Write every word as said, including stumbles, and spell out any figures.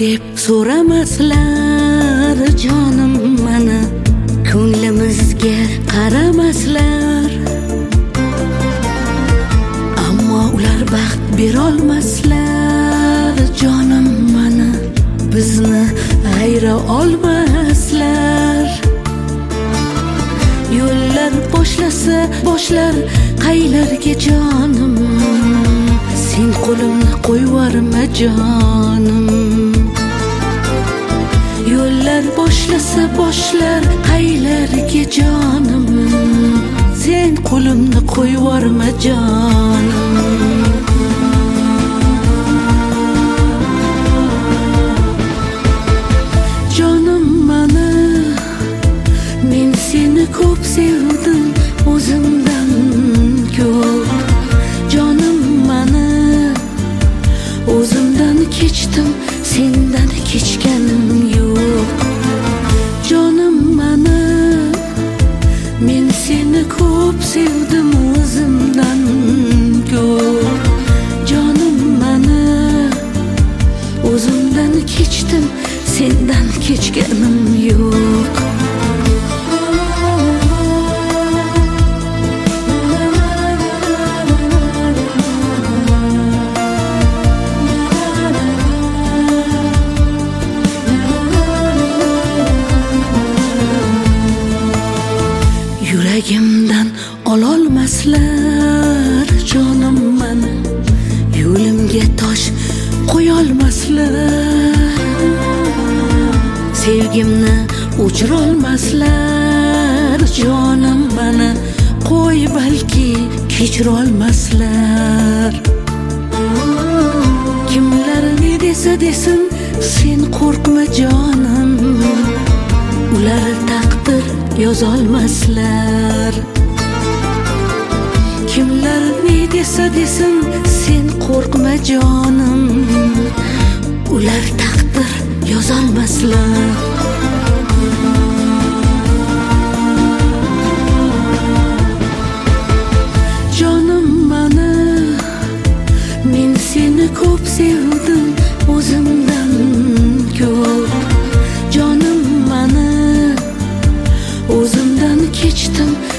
deb so'ramaslar, jonim mani ko'nglimizga qaramaslar. Ammo ular baxt berolmaslar, jonim mani bizni ayra olmaslar. Yo'llar boshlasa boshlar qaylarga jonim, sen qo'limni qo'yvorma jonim. Yo'llar boshlasa boshlar qaylarga jonim, sen qo'limni qo'yvorma jonim. Jonim mani, men seni ko'p sevdim, o'zimdan ko'p. Jonim mani, o'zimdan kechdim, sendan kechganim yo'q. Jonim mani, men seni ko'p sevdim, o'zimdan ko'p. Jonim mani, o'zimdan kechdim, sendan kechganim yo'q. Yuragimdan ololmaslar, jonim mani yo'limga tosh qo'yolmaslar. Sevgimni o'chirolmaslar, jonim mani qo'y balki kechirolmaslar. Kimlar ne desa desin, sen qo'rqma jonim, ular taqdir yozolmaslar. Kimlar ne desa desin, sen qo'rqma jonim, ular taqdir yozolmaslar. Jonim mani, men seni ko'p sevdim, o'zimdan ko'p. Jonim mani, o'zimdan kechdim,